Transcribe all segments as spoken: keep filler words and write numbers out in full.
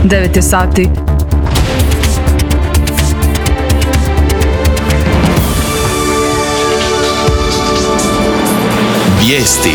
devet je sati. Vijesti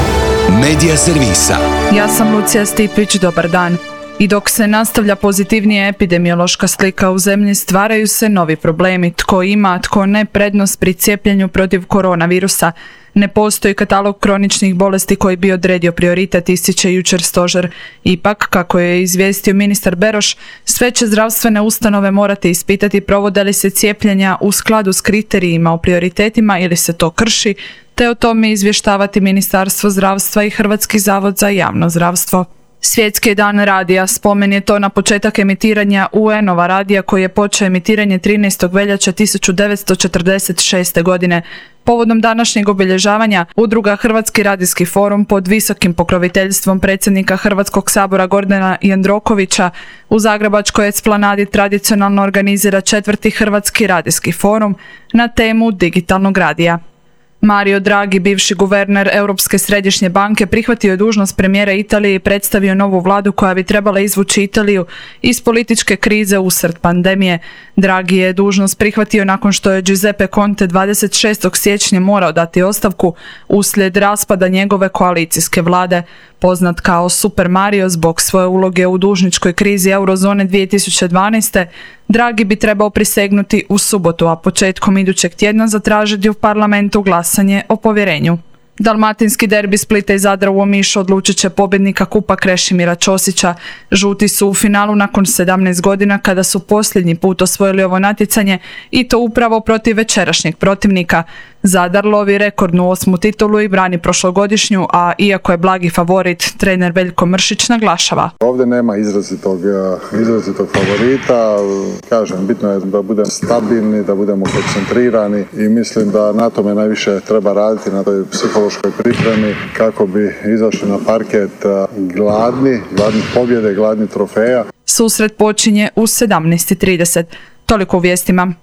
Medija servisa. Ja sam Lucija Stipić, dobar dan. I dok se nastavlja pozitivnija epidemiološka slika u zemlji, stvaraju se novi problemi. Tko ima, tko ne prednost pri cijepljenju protiv koronavirusa. Ne postoji katalog kroničnih bolesti koji bi odredio prioritet, ističe jučer stožer. Ipak, kako je izvijestio ministar Beroš, sve će zdravstvene ustanove morati ispitati provode li se cijepljenja u skladu s kriterijima o prioritetima ili se to krši, te o tome izvještavati Ministarstvo zdravstva i Hrvatski zavod za javno zdravstvo. Svjetski dan radija, spomen je to na početak emitiranja U N-ova radija koji je počeo emitiranje trinaestog veljače tisuću devetsto četrdeset šeste. godine. Povodom današnjeg obilježavanja, udruga Hrvatski radijski forum pod visokim pokroviteljstvom predsjednika Hrvatskog sabora Gordana Jandrokovića u Zagrebačkoj esplanadi tradicionalno organizira četvrti Hrvatski radijski forum na temu digitalnog radija. Mario Draghi, bivši guverner Europske središnje banke, prihvatio je dužnost premijera Italije i predstavio novu vladu koja bi trebala izvući Italiju iz političke krize usred pandemije. Draghi je dužnost prihvatio nakon što je Giuseppe Conte dvadeset šestog siječnja morao dati ostavku uslijed raspada njegove koalicijske vlade. Poznat kao Super Mario zbog svoje uloge u dužničkoj krizi eurozone dvije tisuće dvanaeste. Draghi bi trebao prisegnuti u subotu, a početkom idućeg tjedna zatražiti u parlamentu glasanje o povjerenju. Dalmatinski derbi Splita i Zadra u Omišu odlučit će pobjednika kupa Krešimira Ćosića. Žuti su u finalu nakon sedamnaest godina kada su posljednji put osvojili ovo natjecanje i to upravo protiv večerašnjeg protivnika. Zadar lovi rekordnu osmu titulu i brani prošlogodišnju, a iako je blagi favorit, trener Veljko Mršić naglašava. Ovdje nema izrazitog, izrazitog favorita, kažem, bitno je da budemo stabilni, da budemo koncentrirani i mislim da na tome najviše treba raditi, na toj psihološkoj pripremi kako bi izašli na parket gladni, gladni pobjede, gladni trofeja. Susret počinje u sedamnaest i trideset. Toliko u vijestima.